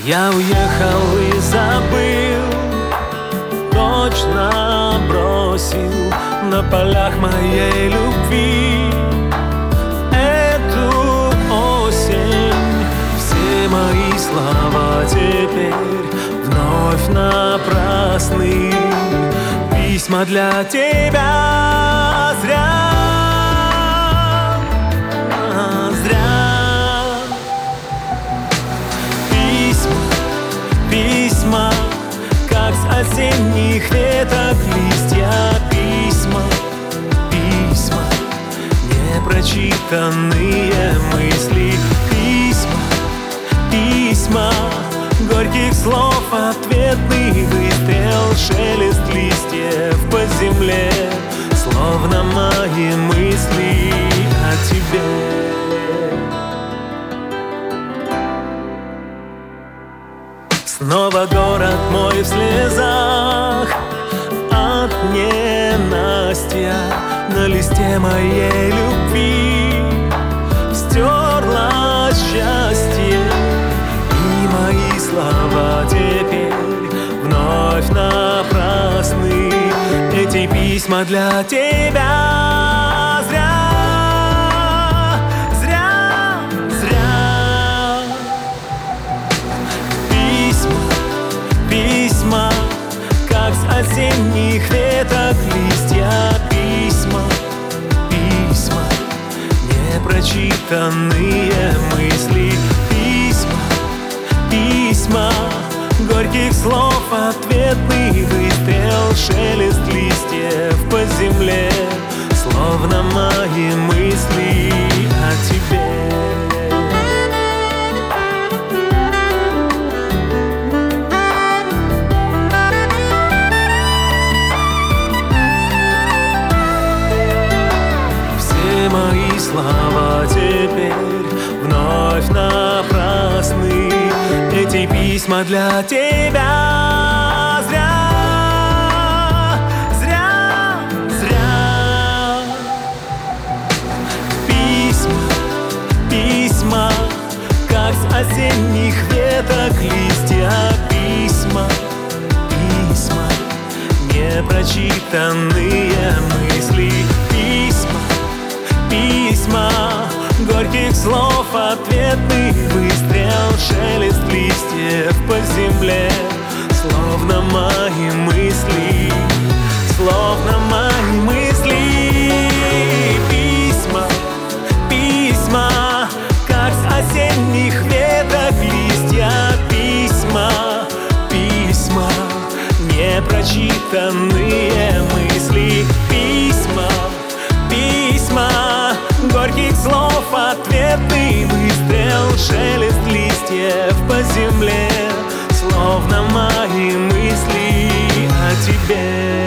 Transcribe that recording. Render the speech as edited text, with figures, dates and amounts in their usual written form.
Я уехал и забыл, точно бросил на полях моей любви. Эту осень все мои слова теперь вновь напрасны. Письма для тебя зря, зря. Письма, как с осенних веток листья. Письма, непрочитанные мысли. Письма, горьких слов ответный выстрел. Шелест листьев по земле, словно мои мысли о тебе. Снова город мой в слезах от ненастья. На листе моей любви стерлось счастье, и мои слова теперь вновь напрасны. Эти письма для тебя зря, зря, зря. Письма, как с осенних веток листья. Письма, непрочитанные мысли. Письма, горьких слов ответный выстрел. Шелест листьев по земле, словно мои мысли о тебе. Мои слова теперь вновь напрасны. Эти письма для тебя зря, зря, зря. Письма, как с осенних веток листья. Письма, непрочитанные мысли. Письма, горьких слов ответный выстрел. Шелест листьев по земле, словно мои мысли, словно мои мысли. Письма, как с осенних веток листья. Письма, непрочитанные мысли. Письма, горьких слов ответный выстрел. Шелест листьев по земле, словно мои мысли о тебе.